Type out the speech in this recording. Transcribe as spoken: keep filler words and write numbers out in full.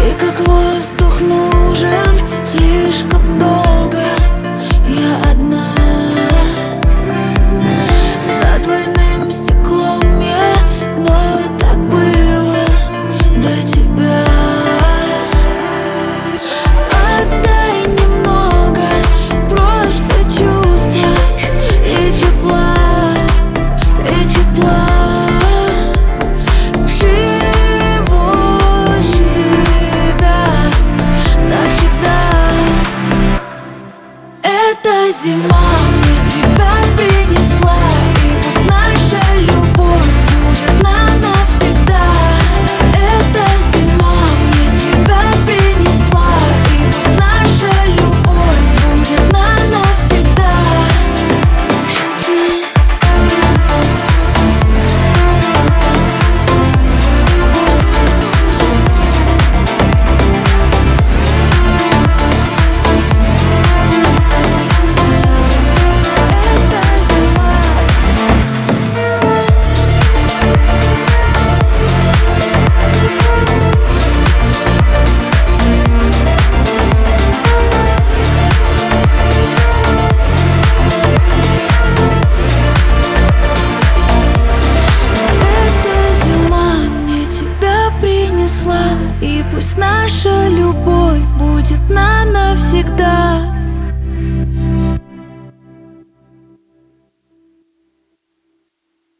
Ты как воздух нужен слишком долго. Я одна за двойным стеклом я, но так было до тебя. Отдай немного, просто чувства и тепла, и тепла. Всего себя навсегда. Эта зима мне тебя принесла, и пусть наша любовь будет на навсегда. Эта зима мне тебя принесла, и пусть наша любовь будет на навсегда. И пусть наша любовь будет